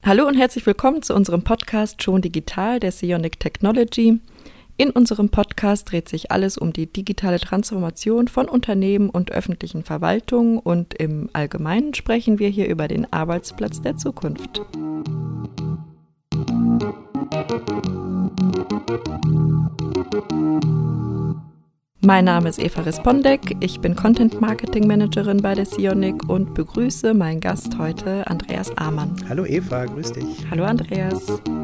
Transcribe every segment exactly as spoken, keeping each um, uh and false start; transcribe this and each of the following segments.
Hallo und herzlich willkommen zu unserem Podcast Schon Digital der Seonic Technology. In unserem Podcast dreht sich alles um die digitale Transformation von Unternehmen und öffentlichen Verwaltungen und im Allgemeinen sprechen wir hier über den Arbeitsplatz der Zukunft. Mein Name ist Eva Respondek, ich bin Content Marketing Managerin bei der Seonic und begrüße meinen Gast heute, Andreas Amann. Hallo Eva, grüß dich. Hallo Andreas.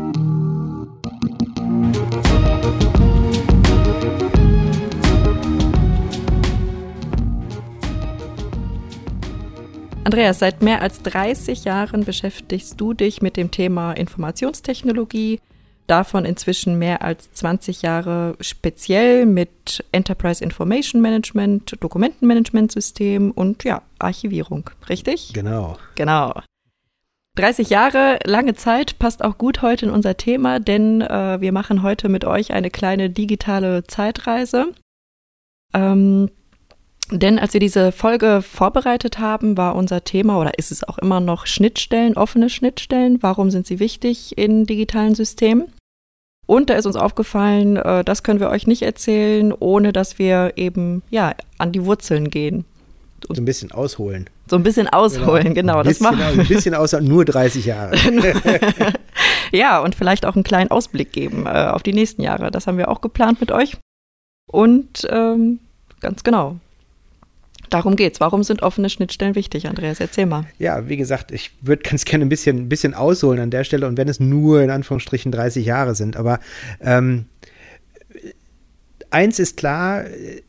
Andreas, seit mehr als dreißig Jahren beschäftigst du dich mit dem Thema Informationstechnologie, davon inzwischen mehr als zwanzig Jahre speziell mit Enterprise Information Management, Dokumentenmanagementsystem und ja, Archivierung, richtig? Genau. Genau. dreißig Jahre, lange Zeit, passt auch gut heute in unser Thema, denn äh, wir machen heute mit euch eine kleine digitale Zeitreise. Ähm, denn als wir diese Folge vorbereitet haben, war unser Thema, oder ist es auch immer noch, Schnittstellen, offene Schnittstellen. Warum sind sie wichtig in digitalen Systemen? Und da ist uns aufgefallen, äh, das können wir euch nicht erzählen, ohne dass wir eben ja an die Wurzeln gehen. So ein bisschen ausholen. So ein bisschen ausholen, genau. genau ein bisschen, das machen. Ein bisschen ausholen, nur dreißig Jahre. Ja, und vielleicht auch einen kleinen Ausblick geben äh, auf die nächsten Jahre. Das haben wir auch geplant mit euch. Und ähm, ganz genau. Darum geht's. Warum sind offene Schnittstellen wichtig, Andreas? Erzähl mal. Ja, wie gesagt, ich würde ganz gerne ein bisschen, ein bisschen ausholen an der Stelle und wenn es nur in Anführungsstrichen dreißig Jahre sind. Aber ähm, eins ist klar,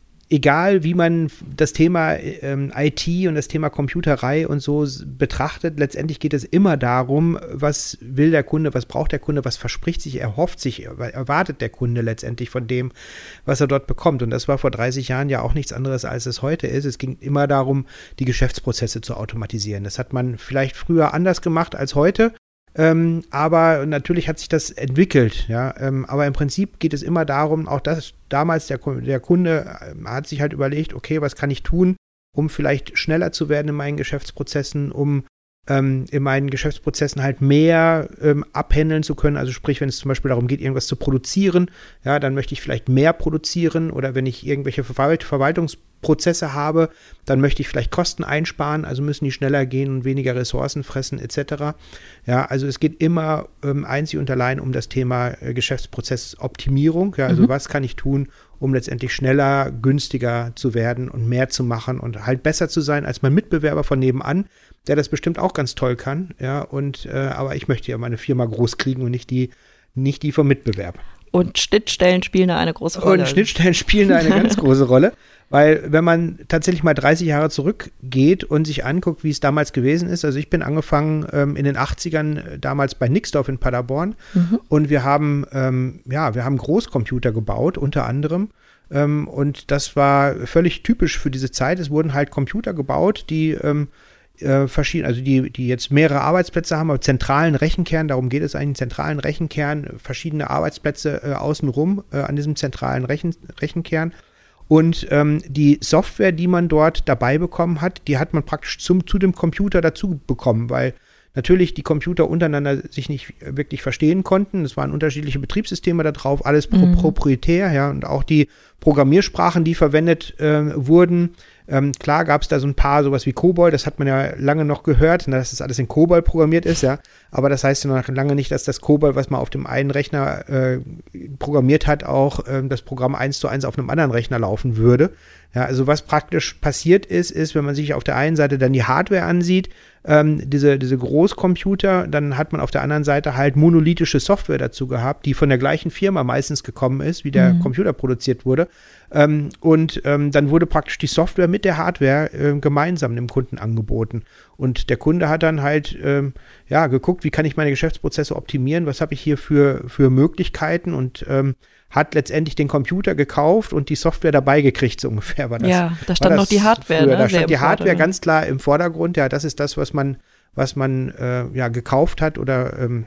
egal wie man das Thema ähm, I T und das Thema Computerei und so betrachtet, letztendlich geht es immer darum, was will der Kunde, was braucht der Kunde, was verspricht sich, erhofft sich, erwartet der Kunde letztendlich von dem, was er dort bekommt. Und das war vor dreißig Jahren ja auch nichts anderes, als es heute ist. Es ging immer darum, die Geschäftsprozesse zu automatisieren. Das hat man vielleicht früher anders gemacht als heute. Ähm, aber natürlich hat sich das entwickelt, ja, ähm, aber im Prinzip geht es immer darum, auch das damals der, der Kunde äh, hat sich halt überlegt, okay, was kann ich tun, um vielleicht schneller zu werden in meinen Geschäftsprozessen, um ähm, in meinen Geschäftsprozessen halt mehr ähm, abhandeln zu können, also sprich, wenn es zum Beispiel darum geht, irgendwas zu produzieren, ja, dann möchte ich vielleicht mehr produzieren oder wenn ich irgendwelche Verwalt- Verwaltungsprozesse habe, dann möchte ich vielleicht Kosten einsparen, also müssen die schneller gehen und weniger Ressourcen fressen et cetera. Ja, also es geht immer ähm, einzig und allein um das Thema äh, Geschäftsprozessoptimierung, ja, also mhm. was kann ich tun, um letztendlich schneller, günstiger zu werden und mehr zu machen und halt besser zu sein als mein Mitbewerber von nebenan, der das bestimmt auch ganz toll kann, ja, und äh, aber ich möchte ja meine Firma groß kriegen und nicht die, nicht die vom Mitbewerb. Und Schnittstellen spielen da eine große Rolle. Und Schnittstellen spielen da eine ganz große Rolle, weil wenn man tatsächlich mal dreißig Jahre zurückgeht und sich anguckt, wie es damals gewesen ist, also ich bin angefangen ähm, in den achtzigern äh, damals bei Nixdorf in Paderborn mhm. und wir haben, ähm, ja, wir haben Großcomputer gebaut, unter anderem, ähm, und das war völlig typisch für diese Zeit. Es wurden halt Computer gebaut, die ähm, Äh, verschieden, also die, die jetzt mehrere Arbeitsplätze haben, aber zentralen Rechenkern, darum geht es eigentlich, einen zentralen Rechenkern, verschiedene Arbeitsplätze äh, außenrum äh, an diesem zentralen Rechen, Rechenkern. Und ähm, die Software, die man dort dabei bekommen hat, die hat man praktisch zum, zu dem Computer dazu bekommen, weil natürlich die Computer untereinander sich nicht wirklich verstehen konnten. Es waren unterschiedliche Betriebssysteme da drauf, alles pro- mhm. proprietär, ja, und auch die Programmiersprachen, die verwendet äh, wurden. Ähm, klar gab es da so ein paar, sowas wie COBOL, das hat man ja lange noch gehört, dass das alles in COBOL programmiert ist, ja, aber das heißt ja noch lange nicht, dass das COBOL, was man auf dem einen Rechner äh, programmiert hat, auch äh, das Programm eins zu eins auf einem anderen Rechner laufen würde. Ja, also was praktisch passiert ist, ist, wenn man sich auf der einen Seite dann die Hardware ansieht, ähm, diese, diese Großcomputer, dann hat man auf der anderen Seite halt monolithische Software dazu gehabt, die von der gleichen Firma meistens gekommen ist, wie der mhm. Computer produziert wurde. Ähm, und ähm, dann wurde praktisch die Software mit der Hardware äh, gemeinsam dem Kunden angeboten. Und der Kunde hat dann halt ähm, ja, geguckt, wie kann ich meine Geschäftsprozesse optimieren, was habe ich hier für, für Möglichkeiten und ähm, hat letztendlich den Computer gekauft und die Software dabei gekriegt, so ungefähr war das. Ja, da stand noch die Hardware. Früher. Ne? Da stand die Hardware ganz klar im Vordergrund. Ja, das ist das, was man, was man äh, ja, gekauft hat oder ähm,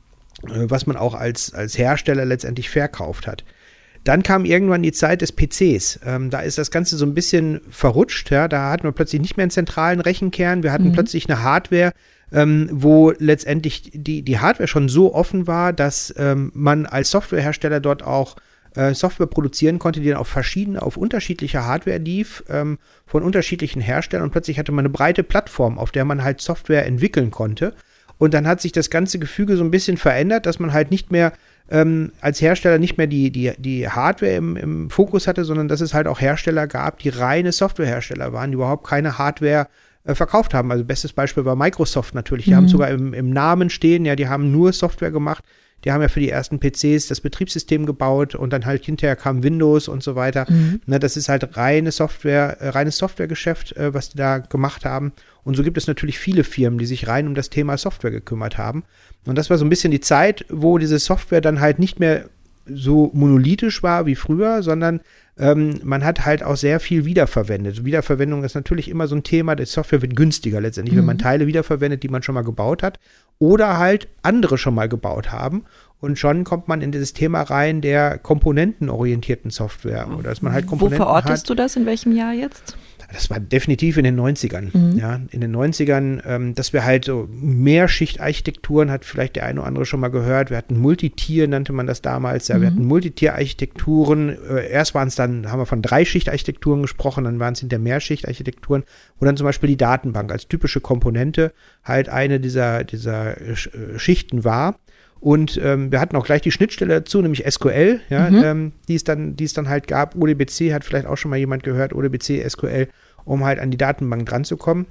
äh, was man auch als, als Hersteller letztendlich verkauft hat. Dann kam irgendwann die Zeit des P Cs. Ähm, da ist das Ganze so ein bisschen verrutscht. Ja? Da hatten wir plötzlich nicht mehr einen zentralen Rechenkern. Wir hatten mhm. plötzlich eine Hardware, ähm, wo letztendlich die, die Hardware schon so offen war, dass ähm, man als Softwarehersteller dort auch äh, Software produzieren konnte, die dann auf verschiedene, auf unterschiedliche Hardware lief, ähm, von unterschiedlichen Herstellern, und plötzlich hatte man eine breite Plattform, auf der man halt Software entwickeln konnte. Und dann hat sich das ganze Gefüge so ein bisschen verändert, dass man halt nicht mehr ähm, als Hersteller nicht mehr die, die, die Hardware im, im Fokus hatte, sondern dass es halt auch Hersteller gab, die reine Softwarehersteller waren, die überhaupt keine Hardware äh, verkauft haben. Also bestes Beispiel war Microsoft natürlich. Die mhm. haben sogar im, im Namen stehen, ja, die haben nur Software gemacht. Die haben ja für die ersten P Cs das Betriebssystem gebaut und dann halt hinterher kam Windows und so weiter. Mhm. Ne, das ist halt reine Software, äh, reines Softwaregeschäft, äh, was die da gemacht haben. Und so gibt es natürlich viele Firmen, die sich rein um das Thema Software gekümmert haben. Und das war so ein bisschen die Zeit, wo diese Software dann halt nicht mehr so monolithisch war wie früher, sondern ähm, man hat halt auch sehr viel wiederverwendet. Wiederverwendung ist natürlich immer so ein Thema, die Software wird günstiger letztendlich, mhm. wenn man Teile wiederverwendet, die man schon mal gebaut hat oder halt andere schon mal gebaut haben. Und schon kommt man in dieses Thema rein der komponentenorientierten Software. Oder dass man halt Komponenten Wo verortest hat. du das? In welchem Jahr jetzt? Das war definitiv in den neunzigern. Mhm. Ja, in den neunzigern, ähm, dass wir halt so Mehrschichtarchitekturen, hat vielleicht der eine oder andere schon mal gehört. Wir hatten Multitier, nannte man das damals. Ja, mhm. wir hatten Multitier-Architekturen. Äh, erst waren es dann, haben wir von Dreischichtarchitekturen gesprochen, dann waren es hinter Mehrschichtarchitekturen, wo dann zum Beispiel die Datenbank als typische Komponente halt eine dieser, dieser äh, Schichten war. Und ähm, wir hatten auch gleich die Schnittstelle dazu, nämlich S Q L, ja, mhm. ähm, die es dann, die es dann halt gab. O D B C hat vielleicht auch schon mal jemand gehört, O D B C, S Q L, um halt an die Datenbank dran zu kommen.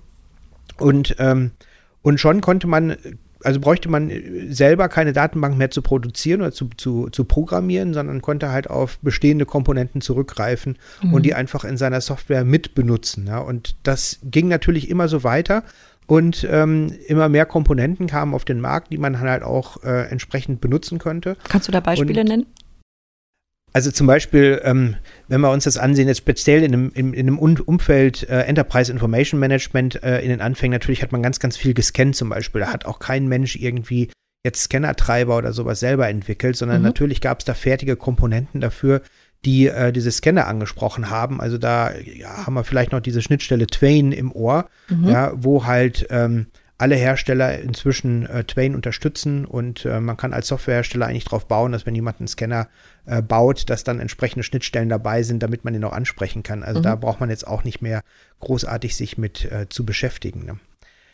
Und, ähm, und schon konnte man, also bräuchte man selber keine Datenbank mehr zu produzieren oder zu, zu, zu programmieren, sondern konnte halt auf bestehende Komponenten zurückgreifen mhm. und die einfach in seiner Software mitbenutzen. Ja. Und das ging natürlich immer so weiter. Und ähm, immer mehr Komponenten kamen auf den Markt, die man halt auch äh, entsprechend benutzen könnte. Kannst du da Beispiele und, nennen? Also zum Beispiel, ähm, wenn wir uns das ansehen, jetzt speziell in einem, in, in einem Umfeld äh, Enterprise Information Management äh, in den Anfängen, natürlich hat man ganz, ganz viel gescannt zum Beispiel. Da hat auch kein Mensch irgendwie jetzt Scannertreiber oder sowas selber entwickelt, sondern mhm. natürlich gab es da fertige Komponenten dafür, die äh, diese Scanner angesprochen haben. Also da ja, haben wir vielleicht noch diese Schnittstelle Twain im Ohr, mhm. ja, wo halt ähm, alle Hersteller inzwischen äh, Twain unterstützen und äh, man kann als Softwarehersteller eigentlich drauf bauen, dass wenn jemand einen Scanner äh, baut, dass dann entsprechende Schnittstellen dabei sind, damit man den auch ansprechen kann. Also mhm. da braucht man jetzt auch nicht mehr großartig sich mit äh, zu beschäftigen. Ne?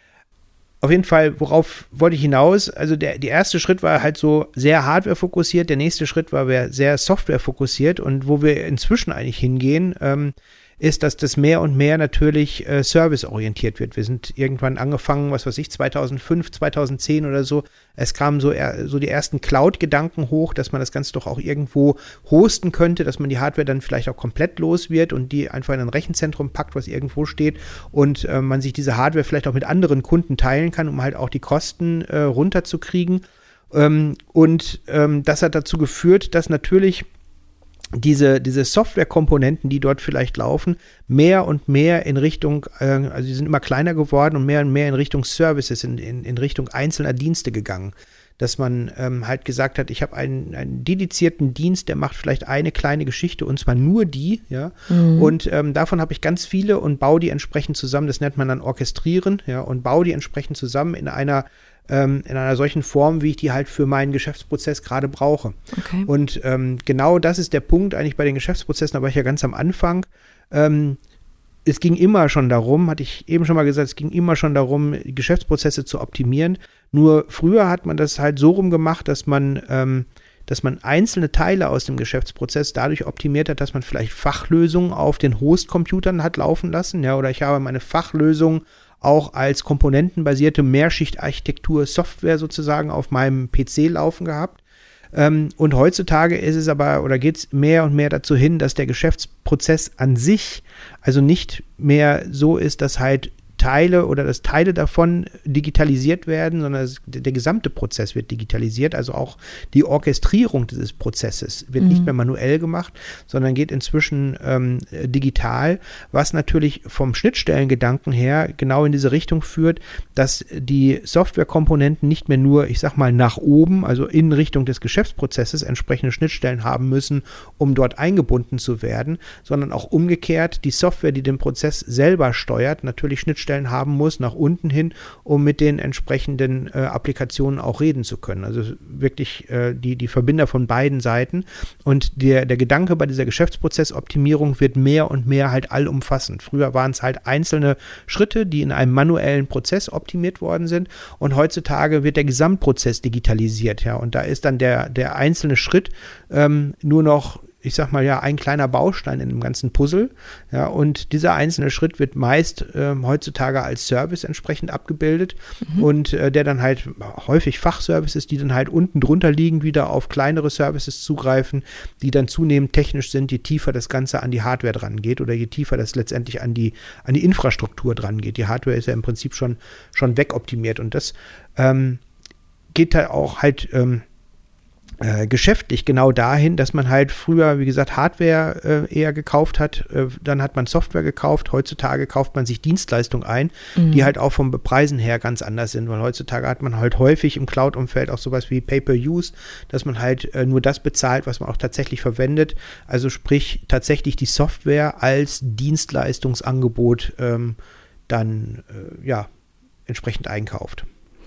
Auf jeden Fall, worauf wollte ich hinaus? Also der, der erste Schritt war halt so sehr Hardware-fokussiert, der nächste Schritt war sehr Software-fokussiert und wo wir inzwischen eigentlich hingehen, ähm, ist, dass das mehr und mehr natürlich äh, serviceorientiert wird. Wir sind irgendwann angefangen, was weiß ich, zweitausendfünf, zweitausendzehn oder so. Es kamen so, er, so die ersten Cloud-Gedanken hoch, dass man das Ganze doch auch irgendwo hosten könnte, dass man die Hardware dann vielleicht auch komplett los wird und die einfach in ein Rechenzentrum packt, was irgendwo steht und äh, man sich diese Hardware vielleicht auch mit anderen Kunden teilen kann, um halt auch die Kosten äh, runterzukriegen. Ähm, und ähm, das hat dazu geführt, dass natürlich diese, diese Softwarekomponenten, die dort vielleicht laufen, mehr und mehr in Richtung, äh, also die sind immer kleiner geworden und mehr und mehr in Richtung Services, in, in, in Richtung einzelner Dienste gegangen. Dass man ähm, halt gesagt hat, ich habe einen, einen dedizierten Dienst, der macht vielleicht eine kleine Geschichte und zwar nur die, ja. Mhm. Und ähm, davon habe ich ganz viele und baue die entsprechend zusammen, das nennt man dann Orchestrieren, ja, und baue die entsprechend zusammen in einer in einer solchen Form, wie ich die halt für meinen Geschäftsprozess gerade brauche. Okay. Und ähm, genau das ist der Punkt eigentlich bei den Geschäftsprozessen, da war ich ja ganz am Anfang. Ähm, es ging immer schon darum, hatte ich eben schon mal gesagt, es ging immer schon darum, die Geschäftsprozesse zu optimieren. Nur früher hat man das halt so rum gemacht, dass man, ähm, dass man einzelne Teile aus dem Geschäftsprozess dadurch optimiert hat, dass man vielleicht Fachlösungen auf den Host-Computern hat laufen lassen, ja, oder ich habe meine Fachlösung auch als komponentenbasierte Mehrschichtarchitektur Software sozusagen auf meinem P C laufen gehabt. Ähm, und heutzutage ist es aber, oder geht es mehr und mehr dazu hin, dass der Geschäftsprozess an sich also nicht mehr so ist, dass halt Teile oder dass Teile davon digitalisiert werden, sondern das, der gesamte Prozess wird digitalisiert, also auch die Orchestrierung dieses Prozesses wird mhm. nicht mehr manuell gemacht, sondern geht inzwischen ähm, digital, was natürlich vom Schnittstellengedanken her genau in diese Richtung führt, dass die Softwarekomponenten nicht mehr nur, ich sag mal, nach oben, also in Richtung des Geschäftsprozesses entsprechende Schnittstellen haben müssen, um dort eingebunden zu werden, sondern auch umgekehrt die Software, die den Prozess selber steuert, natürlich Schnittstellen Schnittstellen haben muss, nach unten hin, um mit den entsprechenden äh, Applikationen auch reden zu können. Also wirklich äh, die, die Verbinder von beiden Seiten. Und der, der Gedanke bei dieser Geschäftsprozessoptimierung wird mehr und mehr halt allumfassend. Früher waren es halt einzelne Schritte, die in einem manuellen Prozess optimiert worden sind. Und heutzutage wird der Gesamtprozess digitalisiert. Ja, und da ist dann der, der einzelne Schritt ähm, nur noch, ich sag mal ja, ein kleiner Baustein in dem ganzen Puzzle. Ja, und dieser einzelne Schritt wird meist ähm, heutzutage als Service entsprechend abgebildet mhm. und äh, der dann halt häufig Fachservices, die dann halt unten drunter liegen, wieder auf kleinere Services zugreifen, die dann zunehmend technisch sind, je tiefer das Ganze an die Hardware dran geht oder je tiefer das letztendlich an die, an die Infrastruktur dran geht. Die Hardware ist ja im Prinzip schon, schon wegoptimiert und das ähm, geht halt auch halt ähm, Äh, geschäftlich genau dahin, dass man halt früher, wie gesagt, Hardware äh, eher gekauft hat, äh, dann hat man Software gekauft, heutzutage kauft man sich Dienstleistungen ein, mhm. die halt auch vom Preisen her ganz anders sind, weil heutzutage hat man halt häufig im Cloud-Umfeld auch sowas wie Pay-per-Use, dass man halt äh, nur das bezahlt, was man auch tatsächlich verwendet, also sprich tatsächlich die Software als Dienstleistungsangebot ähm, dann äh, ja entsprechend einkauft.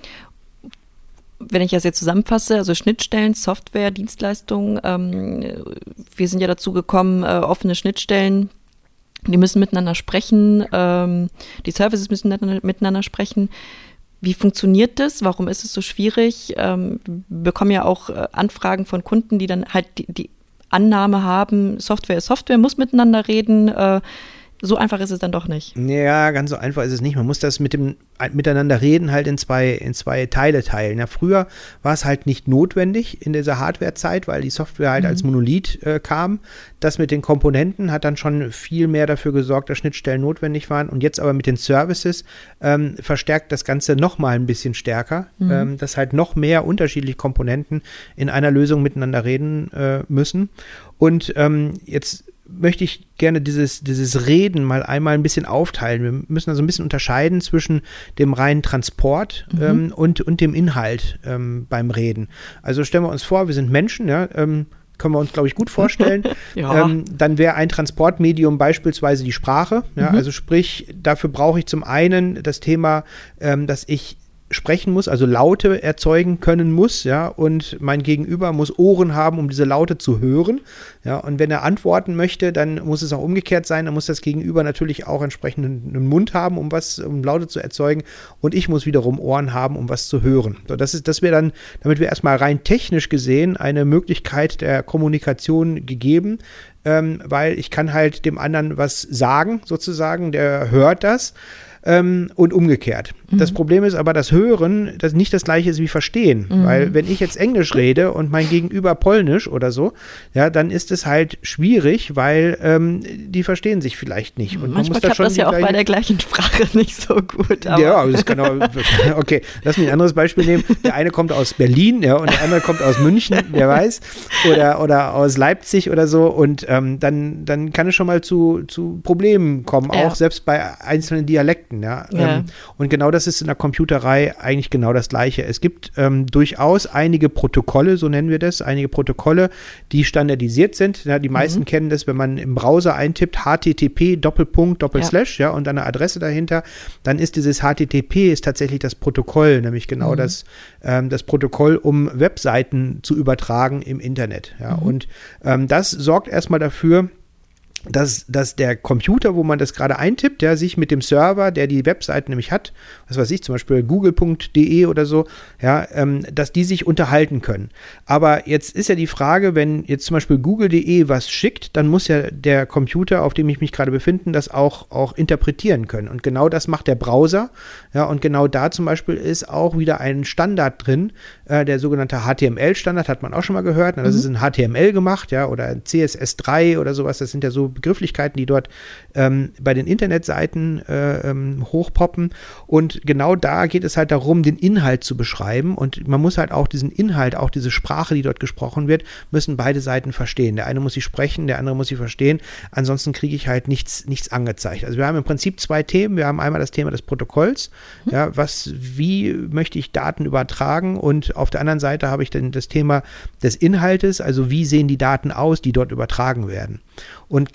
Wenn ich das jetzt zusammenfasse, also Schnittstellen, Software, Dienstleistungen, ähm, wir sind ja dazu gekommen, äh, offene Schnittstellen, die müssen miteinander sprechen, ähm, die Services müssen miteinander sprechen. Wie funktioniert das? Warum ist es so schwierig? Ähm, wir bekommen ja auch äh, Anfragen von Kunden, die dann halt die, die Annahme haben, Software ist Software, muss miteinander reden, äh, so einfach ist es dann doch nicht. Ja, ganz so einfach ist es nicht. Man muss das mit dem miteinander reden halt in zwei, in zwei Teile teilen. Ja, früher war es halt nicht notwendig in dieser Hardware-Zeit, weil die Software halt mhm. als Monolith äh, kam. Das mit den Komponenten hat dann schon viel mehr dafür gesorgt, dass Schnittstellen notwendig waren. Und jetzt aber mit den Services ähm, verstärkt das Ganze noch mal ein bisschen stärker, mhm. ähm, dass halt noch mehr unterschiedliche Komponenten in einer Lösung miteinander reden äh, müssen. Und ähm, jetzt möchte ich gerne dieses, dieses Reden mal einmal ein bisschen aufteilen. Wir müssen also ein bisschen unterscheiden zwischen dem reinen Transport mhm. ähm, und, und dem Inhalt ähm, beim Reden. Also stellen wir uns vor, wir sind Menschen, ja, ähm, können wir uns, glaube ich, gut vorstellen. ja. ähm, dann wäre ein Transportmedium beispielsweise die Sprache. Ja, mhm. Also sprich, dafür brauche ich zum einen das Thema, ähm, dass ich sprechen muss, also Laute erzeugen können muss, ja, und mein Gegenüber muss Ohren haben, um diese Laute zu hören, ja, und wenn er antworten möchte, dann muss es auch umgekehrt sein, dann muss das Gegenüber natürlich auch entsprechend einen Mund haben, um was, um Laute zu erzeugen, und ich muss wiederum Ohren haben, um was zu hören. So, das ist, das wäre dann, damit wir erstmal rein technisch gesehen eine Möglichkeit der Kommunikation gegeben, ähm, weil ich kann halt dem anderen was sagen, sozusagen, der hört das. Ähm, und umgekehrt. Mhm. Das Problem ist aber, das Hören, das nicht das gleiche ist wie Verstehen. Mhm. Weil wenn ich jetzt Englisch rede und mein Gegenüber Polnisch oder so, ja, dann ist es halt schwierig, weil ähm, die verstehen sich vielleicht nicht. Und manchmal man muss da klappt das ja auch bei der gleichen Sprache nicht so gut. Aber ja, das kann auch, okay, lass mich ein anderes Beispiel nehmen. Der eine kommt aus Berlin, ja, und der andere kommt aus München, wer weiß, oder, oder aus Leipzig oder so, und ähm, dann, dann kann es schon mal zu, zu Problemen kommen, ja. Auch selbst bei einzelnen Dialekten. Ja, ja. Ähm, und genau das ist in der Computerei eigentlich genau das Gleiche. Es gibt ähm, durchaus einige Protokolle, so nennen wir das, einige Protokolle, die standardisiert sind. Ja, die meisten mhm. kennen das, wenn man im Browser eintippt, H T T P Doppelpunkt Doppelslash, ja. ja, und eine Adresse dahinter, dann ist dieses H T T P ist tatsächlich das Protokoll, nämlich genau mhm. das, ähm, das Protokoll, um Webseiten zu übertragen im Internet. Ja, mhm. und ähm, das sorgt erstmal dafür, Dass, dass der Computer, wo man das gerade eintippt, ja, sich mit dem Server, der die Webseite nämlich hat, was weiß ich, zum Beispiel google punkt de oder so, ja, ähm, dass die sich unterhalten können. Aber jetzt ist ja die Frage, wenn jetzt zum Beispiel google punkt de was schickt, dann muss ja der Computer, auf dem ich mich gerade befinde, das auch, auch interpretieren können. Und genau das macht der Browser. Ja, und genau da zum Beispiel ist auch wieder ein Standard drin, äh, der sogenannte H T M L-Standard, hat man auch schon mal gehört. Das mhm. ist in H T M L gemacht, ja, oder C S S drei oder sowas. Das sind ja so Begrifflichkeiten, die dort ähm, bei den Internetseiten äh, ähm, hochpoppen. Und genau da geht es halt darum, den Inhalt zu beschreiben. Und man muss halt auch diesen Inhalt, auch diese Sprache, die dort gesprochen wird, müssen beide Seiten verstehen. Der eine muss sie sprechen, der andere muss sie verstehen. Ansonsten kriege ich halt nichts, nichts angezeigt. Also wir haben im Prinzip zwei Themen. Wir haben einmal das Thema des Protokolls. Mhm. Ja, was, wie möchte ich Daten übertragen? Und auf der anderen Seite habe ich dann das Thema des Inhaltes. Also wie sehen die Daten aus, die dort übertragen werden? Und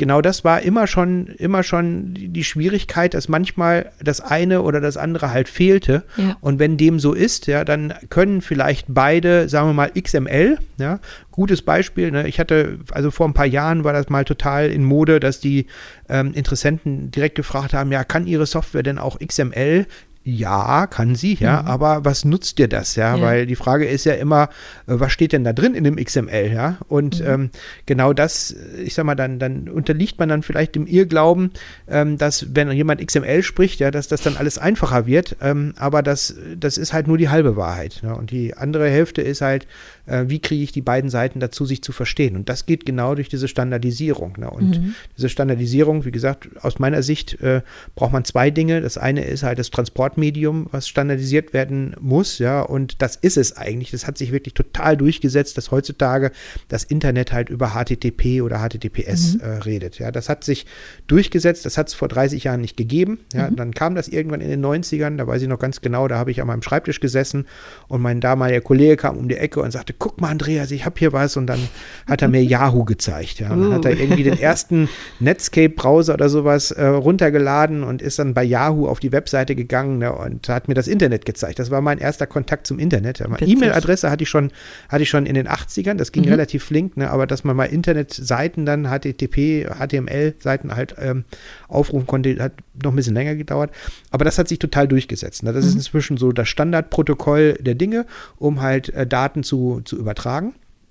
genau das war immer schon, immer schon die Schwierigkeit, dass manchmal das eine oder das andere halt fehlte. Ja. Und wenn dem so ist, ja, dann können vielleicht beide, sagen wir mal, X M L, ja, gutes Beispiel, ne? Ich hatte, also vor ein paar Jahren war das mal total in Mode, dass die ähm, Interessenten direkt gefragt haben, ja, kann Ihre Software denn auch X M L? Ja, kann sie, ja, mhm. aber was nutzt dir das, ja? ja? Weil die Frage ist ja immer, was steht denn da drin in dem X M L, ja? Und mhm. ähm, genau das, ich sag mal, dann, dann unterliegt man dann vielleicht dem Irrglauben, ähm, dass wenn jemand X M L spricht, ja, dass das dann alles einfacher wird, ähm, aber das, das ist halt nur die halbe Wahrheit, ja? Und die andere Hälfte ist halt, äh, wie kriege ich die beiden Seiten dazu, sich zu verstehen? Und das geht genau durch diese Standardisierung, ne? Und mhm. diese Standardisierung, wie gesagt, aus meiner Sicht äh, braucht man zwei Dinge. Das eine ist halt das Transport Medium, was standardisiert werden muss, ja, und das ist es eigentlich. Das hat sich wirklich total durchgesetzt, dass heutzutage das Internet halt über H T T P oder H T T P S mhm. äh, redet, ja. Das hat sich durchgesetzt, das hat es vor dreißig Jahren nicht gegeben, ja. Mhm. Dann kam das irgendwann in den neunzigern, da weiß ich noch ganz genau, da habe ich an meinem Schreibtisch gesessen und mein damaliger Kollege kam um die Ecke und sagte, guck mal, Andreas, ich habe hier was, und dann hat er mir Yahoo gezeigt, ja. Und dann uh. hat er irgendwie den ersten Netscape-Browser oder sowas äh, runtergeladen und ist dann bei Yahoo auf die Webseite gegangen, ne, und hat mir das Internet gezeigt. Das war mein erster Kontakt zum Internet. E-Mail-Adresse hatte ich schon, hatte ich schon in den achtzigern, das ging mhm. relativ flink, ne, aber dass man mal Internetseiten dann, H T T P, H T M L-Seiten halt ähm, aufrufen konnte, hat noch ein bisschen länger gedauert. Aber das hat sich total durchgesetzt. Ne. Das mhm. ist inzwischen so das Standardprotokoll der Dinge, um halt äh, Daten zu, zu übertragen.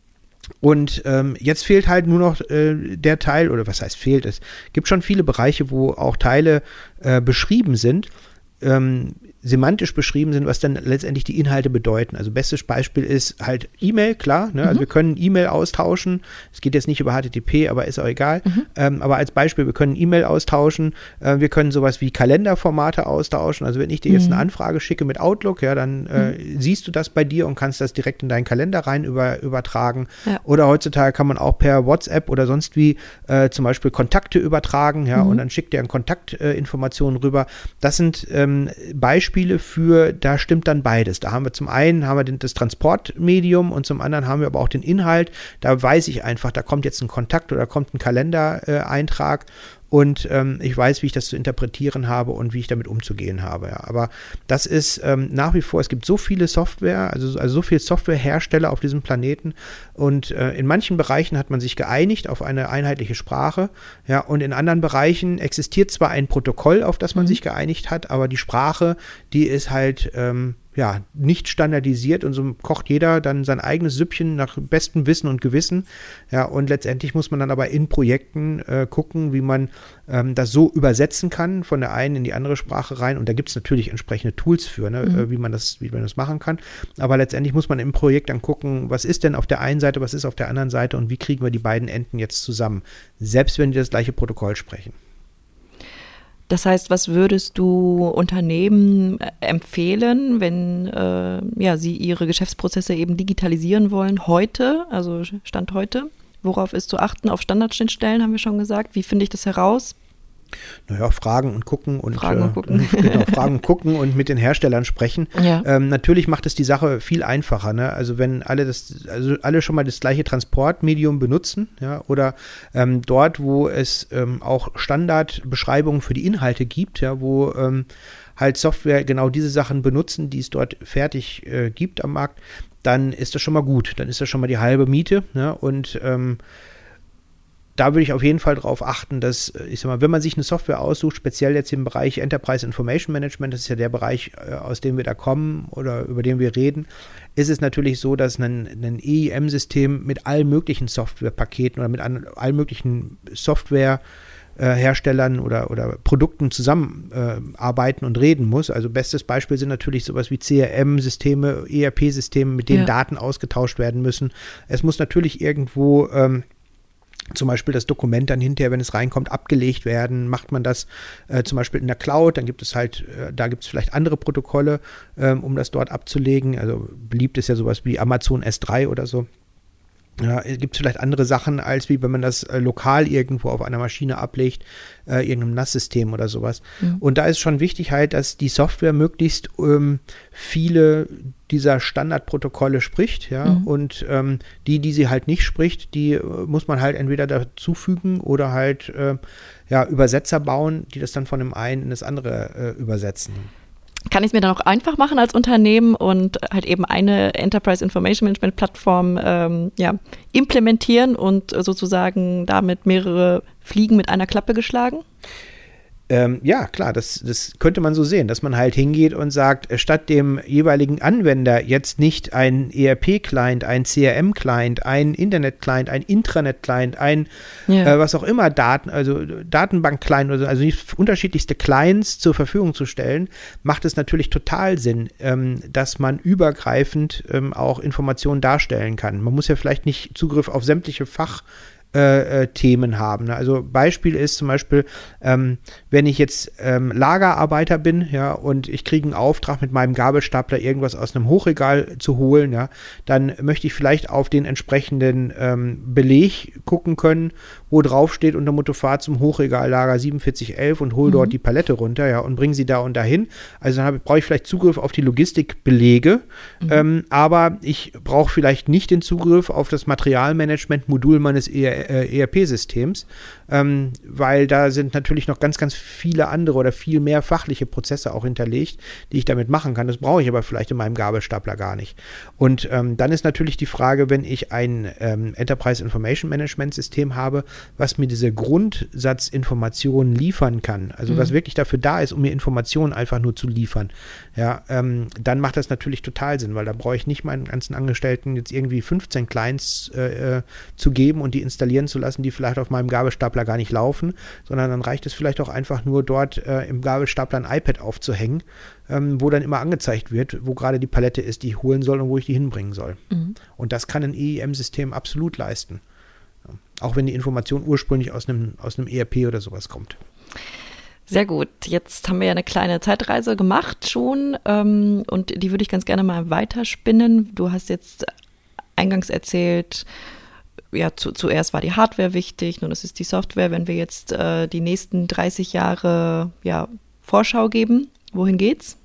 Und ähm, jetzt fehlt halt nur noch äh, der Teil, oder was heißt fehlt, es gibt schon viele Bereiche, wo auch Teile äh, beschrieben sind, ähm, semantisch beschrieben sind, was dann letztendlich die Inhalte bedeuten. Also bestes Beispiel ist halt E-Mail, klar, ne? Also mhm. wir können E-Mail austauschen. Es geht jetzt nicht über H T T P, aber ist auch egal. Mhm. Ähm, aber als Beispiel, wir können E-Mail austauschen. Äh, wir können sowas wie Kalenderformate austauschen. Also wenn ich dir jetzt mhm. eine Anfrage schicke mit Outlook, ja, dann äh, mhm. siehst du das bei dir und kannst das direkt in deinen Kalender rein über, übertragen. Ja. Oder heutzutage kann man auch per WhatsApp oder sonst wie äh, zum Beispiel Kontakte übertragen, ja, mhm. und dann schickt der eine Kontaktinformation äh, rüber. Das sind ähm, Beispiele für, da stimmt dann beides. Da haben wir zum einen haben wir den, das Transportmedium und zum anderen haben wir aber auch den Inhalt. Da weiß ich einfach, da kommt jetzt ein Kontakt oder kommt ein Kalendereintrag äh, und ähm, ich weiß, wie ich das zu interpretieren habe und wie ich damit umzugehen habe. Ja. Aber das ist ähm, nach wie vor, es gibt so viele Software, also, also so viele Softwarehersteller auf diesem Planeten, und äh, in manchen Bereichen hat man sich geeinigt auf eine einheitliche Sprache, ja, und in anderen Bereichen existiert zwar ein Protokoll, auf das man mhm. sich geeinigt hat, aber die Sprache, die ist halt ähm, ja, nicht standardisiert, und so kocht jeder dann sein eigenes Süppchen nach bestem Wissen und Gewissen. Ja, und letztendlich muss man dann aber in Projekten äh, gucken, wie man ähm, das so übersetzen kann, von der einen in die andere Sprache rein. Und da gibt es natürlich entsprechende Tools für, ne, mhm. äh, wie man das, wie man das machen kann. Aber letztendlich muss man im Projekt dann gucken, was ist denn auf der einen Seite, was ist auf der anderen Seite und wie kriegen wir die beiden Enden jetzt zusammen, selbst wenn die das gleiche Protokoll sprechen. Das heißt, was würdest du Unternehmen empfehlen, wenn äh, ja, sie ihre Geschäftsprozesse eben digitalisieren wollen heute, also Stand heute? Worauf ist zu achten? Auf Standardschnittstellen haben wir schon gesagt. Wie finde ich das heraus? Naja, fragen und gucken und, fragen und gucken. Äh, genau, fragen und gucken und mit den Herstellern sprechen. Ja. Ähm, natürlich macht es die Sache viel einfacher, ne? Also wenn alle das, also alle schon mal das gleiche Transportmedium benutzen, ja, oder ähm, dort, wo es ähm, auch Standardbeschreibungen für die Inhalte gibt, ja, wo ähm, halt Software genau diese Sachen benutzen, die es dort fertig äh, gibt am Markt, dann ist das schon mal gut. Dann ist das schon mal die halbe Miete, ne? Und ähm, da würde ich auf jeden Fall darauf achten, dass, ich sag mal, wenn man sich eine Software aussucht, speziell jetzt im Bereich Enterprise Information Management, das ist ja der Bereich, aus dem wir da kommen oder über den wir reden, ist es natürlich so, dass ein, ein E I M-System mit allen möglichen Softwarepaketen oder mit allen möglichen Softwareherstellern oder, oder Produkten zusammenarbeiten äh, und reden muss. Also bestes Beispiel sind natürlich sowas wie C R M-Systeme, E R P-Systeme, mit denen ja. Daten ausgetauscht werden müssen. Es muss natürlich irgendwo ähm, zum Beispiel das Dokument dann hinterher, wenn es reinkommt, abgelegt werden. Macht man das äh, zum Beispiel in der Cloud, dann gibt es halt, äh, da gibt es vielleicht andere Protokolle, ähm, um das dort abzulegen. Also beliebt ist ja sowas wie Amazon S drei oder so. Ja, gibt es vielleicht andere Sachen, als wie wenn man das äh, lokal irgendwo auf einer Maschine ablegt, äh, irgendeinem N A S-System oder sowas. Mhm. Und da ist schon wichtig halt, dass die Software möglichst ähm, viele dieser Standardprotokolle spricht, ja, mhm. und ähm, die, die sie halt nicht spricht, die äh, muss man halt entweder dazufügen oder halt äh, ja, Übersetzer bauen, die das dann von dem einen in das andere äh, übersetzen. Kann ich es mir dann auch einfach machen als Unternehmen und halt eben eine Enterprise Information Management Plattform ähm, ja, implementieren und sozusagen damit mehrere Fliegen mit einer Klappe geschlagen? Ähm, ja, klar, das, das könnte man so sehen, dass man halt hingeht und sagt, statt dem jeweiligen Anwender jetzt nicht ein E R P-Client, ein C R M-Client, ein Internet-Client, ein Intranet-Client, ein ja. äh, was auch immer, Daten, also Datenbank-Client, also, also unterschiedlichste Clients zur Verfügung zu stellen, macht es natürlich total Sinn, ähm, dass man übergreifend ähm, auch Informationen darstellen kann. Man muss ja vielleicht nicht Zugriff auf sämtliche Fach Äh, äh, Themen haben. Ne? Also Beispiel ist zum Beispiel, ähm, wenn ich jetzt ähm, Lagerarbeiter bin, ja, und ich kriege einen Auftrag mit meinem Gabelstapler irgendwas aus einem Hochregal zu holen, ja, dann möchte ich vielleicht auf den entsprechenden ähm, Beleg gucken können, wo drauf steht unter Motto, fahr zum Hochregallager siebenundvierzig elf und hol mhm. dort die Palette runter, ja, und bring sie da und dahin. Also dann brauche ich vielleicht Zugriff auf die Logistikbelege, mhm. ähm, aber ich brauche vielleicht nicht den Zugriff auf das Materialmanagement-Modul meines E R P-Systems, ähm, weil da sind natürlich noch ganz, ganz viele andere oder viel mehr fachliche Prozesse auch hinterlegt, die ich damit machen kann. Das brauche ich aber vielleicht in meinem Gabelstapler gar nicht. Und ähm, dann ist natürlich die Frage, wenn ich ein ähm, Enterprise Information Management System habe, was mir diese Grundsatzinformationen liefern kann, also mhm. was wirklich dafür da ist, um mir Informationen einfach nur zu liefern, ja, ähm, dann macht das natürlich total Sinn, weil da brauche ich nicht meinen ganzen Angestellten jetzt irgendwie fünfzehn Clients äh, zu geben und die installieren zu lassen, die vielleicht auf meinem Gabelstapler gar nicht laufen, sondern dann reicht es vielleicht auch einfach nur dort äh, im Gabelstapler ein iPad aufzuhängen, ähm, wo dann immer angezeigt wird, wo gerade die Palette ist, die ich holen soll und wo ich die hinbringen soll. Mhm. Und das kann ein E I M-System absolut leisten. Ja. Auch wenn die Information ursprünglich aus einem, aus einem E R P oder sowas kommt. Sehr gut. Jetzt haben wir ja eine kleine Zeitreise gemacht schon ähm, und die würde ich ganz gerne mal weiterspinnen. Du hast jetzt eingangs erzählt, ja, zu, zuerst war die Hardware wichtig, nun ist es die Software. Wenn wir jetzt äh, die nächsten dreißig Jahre ja, Vorschau geben, wohin geht's?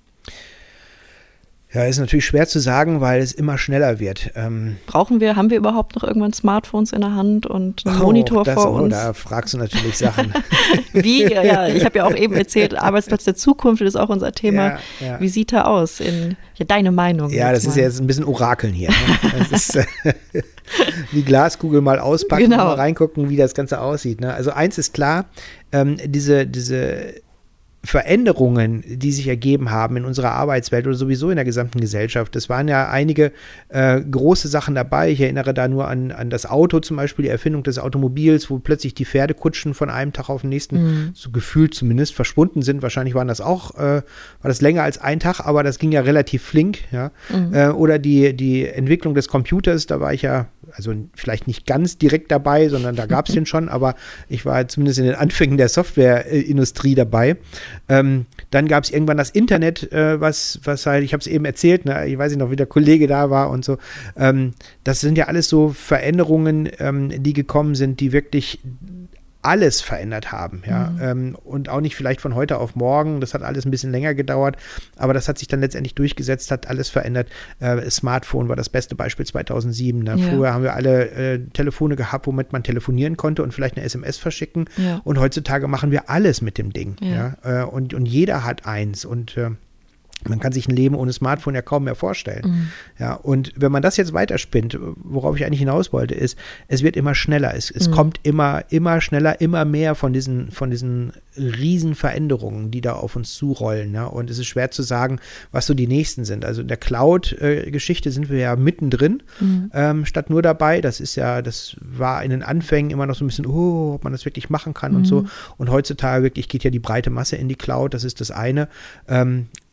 Ja, ist natürlich schwer zu sagen, weil es immer schneller wird. Ähm Brauchen wir, haben wir überhaupt noch irgendwann Smartphones in der Hand und einen oh, Monitor das, vor oh, uns? Da fragst du natürlich Sachen. Wie? Ja, ich habe ja auch eben erzählt, Arbeitsplatz der Zukunft, das ist auch unser Thema. Ja, ja. Wie sieht er aus? In, ja, deine Meinung. Ja, das mal. Ist ja jetzt ein bisschen Orakeln hier. Ne? Das ist äh, die Glaskugel mal auspacken genau. und mal reingucken, wie das Ganze aussieht. Ne? Also eins ist klar, ähm, diese, diese Veränderungen, die sich ergeben haben in unserer Arbeitswelt oder sowieso in der gesamten Gesellschaft. Das waren ja einige äh, große Sachen dabei. Ich erinnere da nur an, an das Auto zum Beispiel, die Erfindung des Automobils, wo plötzlich die Pferdekutschen von einem Tag auf den nächsten, mhm. so gefühlt zumindest, verschwunden sind. Wahrscheinlich waren das auch, äh, war das länger als ein Tag, aber das ging ja relativ flink. Ja? Mhm. Äh, oder die, die Entwicklung des Computers, da war ich ja, also vielleicht nicht ganz direkt dabei, sondern da gab es den schon, aber ich war zumindest in den Anfängen der Softwareindustrie dabei. Ähm, dann gab es irgendwann das Internet, äh, was, was halt, ich habe es eben erzählt, ne, ich weiß nicht noch, wie der Kollege da war und so. Ähm, das sind ja alles so Veränderungen, ähm, die gekommen sind, die wirklich alles verändert haben, ja, mhm. ähm, und auch nicht vielleicht von heute auf morgen, das hat alles ein bisschen länger gedauert, aber das hat sich dann letztendlich durchgesetzt, hat alles verändert. Äh, Smartphone war das beste Beispiel zweitausendsieben, ne? Ja. Früher haben wir alle äh, Telefone gehabt, womit man telefonieren konnte und vielleicht eine S M S verschicken, ja. und heutzutage machen wir alles mit dem Ding, ja, ja? Äh, und, und jeder hat eins und äh, man kann sich ein Leben ohne Smartphone ja kaum mehr vorstellen. Mhm. Ja, und wenn man das jetzt weiterspinnt, worauf ich eigentlich hinaus wollte, ist, es wird immer schneller. Es, es mhm. kommt immer, immer schneller, immer mehr von diesen, von diesen riesen Veränderungen, die da auf uns zurollen. Ja? Und es ist schwer zu sagen, was so die nächsten sind. Also in der Cloud-Geschichte sind wir ja mittendrin, mhm. ähm, statt nur dabei. Das ist ja, das war in den Anfängen immer noch so ein bisschen, oh, ob man das wirklich machen kann, mhm. und so. Und heutzutage wirklich geht ja die breite Masse in die Cloud. Das ist das eine. Ähm,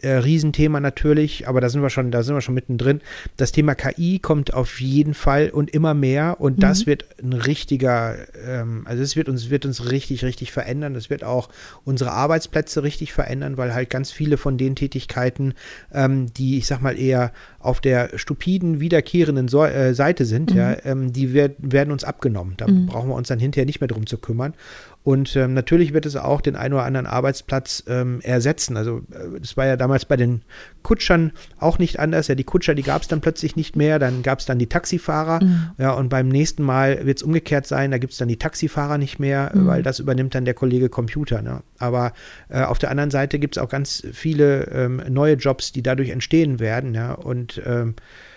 äh, Riesenthema natürlich, aber da sind wir schon, da sind wir schon mittendrin. Das Thema K I kommt auf jeden Fall und immer mehr und mhm. das wird ein richtiger, ähm, also es wird uns, wird uns richtig, richtig verändern. Das wird auch unsere Arbeitsplätze richtig verändern, weil halt ganz viele von den Tätigkeiten, ähm, die ich sag mal eher auf der stupiden, wiederkehrenden so äh, Seite sind, mhm. ja, ähm, die werd, werden uns abgenommen. Da mhm. brauchen wir uns dann hinterher nicht mehr drum zu kümmern. Und ähm, natürlich wird es auch den einen oder anderen Arbeitsplatz ähm, ersetzen. Also äh, das war ja damals bei den Kutschern auch nicht anders. Ja, die Kutscher, die gab es dann plötzlich nicht mehr. Dann gab es dann die Taxifahrer. Mhm. Ja, und beim nächsten Mal wird es umgekehrt sein. Da gibt es dann die Taxifahrer nicht mehr, mhm. weil das übernimmt dann der Kollege Computer. Ne? Aber äh, auf der anderen Seite gibt es auch ganz viele ähm, neue Jobs, die dadurch entstehen werden. Ja? Und ähm,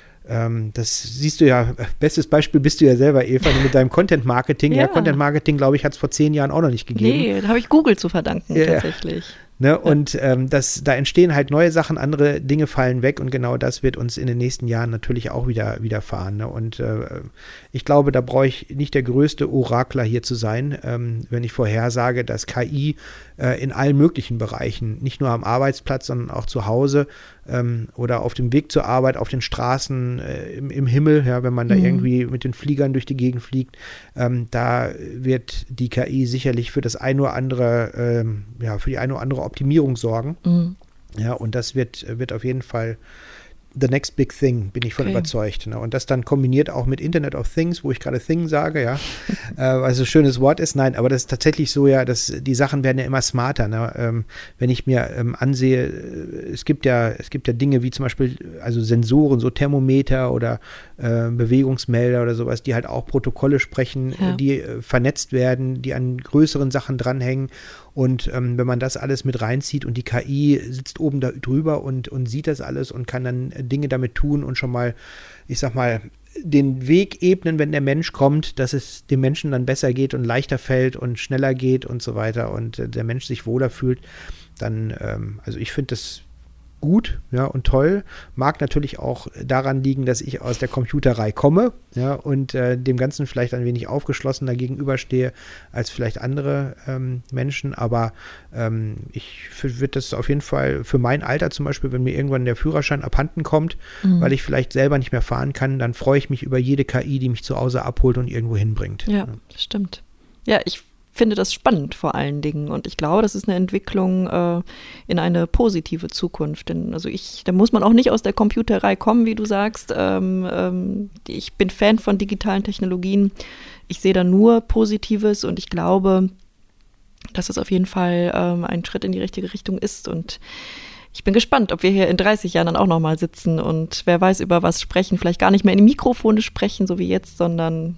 Ähm, das siehst du ja, bestes Beispiel bist du ja selber, Eva, mit deinem Content-Marketing. Ja, ja Content-Marketing, glaube ich, hat es vor zehn Jahren auch noch nicht gegeben. Nee, da habe ich Google zu verdanken, ja, tatsächlich. Ne? Und ähm, das, da entstehen halt neue Sachen, andere Dinge fallen weg und genau das wird uns in den nächsten Jahren natürlich auch wieder widerfahren. Ne? Und äh, ich glaube, da brauche ich nicht der größte Orakler hier zu sein, ähm, wenn ich vorhersage, dass K I äh, in allen möglichen Bereichen, nicht nur am Arbeitsplatz, sondern auch zu Hause ähm, oder auf dem Weg zur Arbeit, auf den Straßen, äh, im, im Himmel, ja, wenn man da mhm. irgendwie mit den Fliegern durch die Gegend fliegt, ähm, da wird die K I sicherlich für das ein oder andere, ähm, ja, für die eine oder andere Optimierung sorgen. Mhm. Ja, und das wird, wird auf jeden Fall the next big thing, bin ich von okay. überzeugt. Ne? Und das dann kombiniert auch mit Internet of Things, wo ich gerade Thing sage, ja, äh, was ein schönes Wort ist. Nein, aber das ist tatsächlich so, ja, dass die Sachen werden ja immer smarter. Ne? Ähm, wenn ich mir ähm, ansehe, es gibt ja, es gibt ja Dinge wie zum Beispiel, also Sensoren, so Thermometer oder äh, Bewegungsmelder oder sowas, die halt auch Protokolle sprechen, ja. die äh, vernetzt werden, die an größeren Sachen dranhängen. Und ähm, wenn man das alles mit reinzieht und die K I sitzt oben da drüber und, und sieht das alles und kann dann Dinge damit tun und schon mal, ich sag mal, den Weg ebnen, wenn der Mensch kommt, dass es dem Menschen dann besser geht und leichter fällt und schneller geht und so weiter und äh, der Mensch sich wohler fühlt, dann, ähm, also ich finde das gut, ja, und toll. Mag natürlich auch daran liegen, dass ich aus der Computerei komme, ja, und äh, dem Ganzen vielleicht ein wenig aufgeschlossener gegenüberstehe als vielleicht andere ähm, Menschen, aber ähm, ich würde das auf jeden Fall für mein Alter zum Beispiel, wenn mir irgendwann der Führerschein abhanden kommt, mhm. weil ich vielleicht selber nicht mehr fahren kann, dann freue ich mich über jede K I, die mich zu Hause abholt und irgendwo hinbringt. Ja, das stimmt. Ja, ich finde das spannend vor allen Dingen und ich glaube, das ist eine Entwicklung äh, in eine positive Zukunft, denn also ich, da muss man auch nicht aus der Computerei kommen, wie du sagst, ähm, ähm, ich bin Fan von digitalen Technologien, ich sehe da nur Positives und ich glaube, dass es auf jeden Fall ähm, ein Schritt in die richtige Richtung ist und ich bin gespannt, ob wir hier in dreißig Jahren dann auch nochmal sitzen und wer weiß über was sprechen, vielleicht gar nicht mehr in die Mikrofone sprechen, so wie jetzt, sondern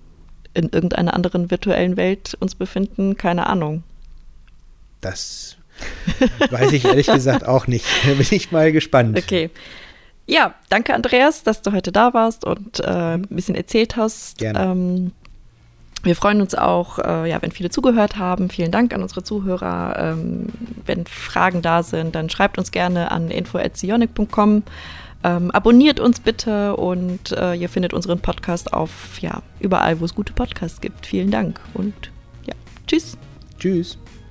in irgendeiner anderen virtuellen Welt uns befinden, keine Ahnung. Das weiß ich ehrlich gesagt auch nicht. Da bin ich mal gespannt. Okay. Ja, danke Andreas, dass du heute da warst und äh, ein bisschen erzählt hast. Gerne. Ähm, wir freuen uns auch, äh, ja, wenn viele zugehört haben. Vielen Dank an unsere Zuhörer. Ähm, wenn Fragen da sind, dann schreibt uns gerne an info at sionic punkt com. Ähm, abonniert uns bitte und äh, ihr findet unseren Podcast auf, ja, überall, wo es gute Podcasts gibt. Vielen Dank und ja, tschüss. Tschüss.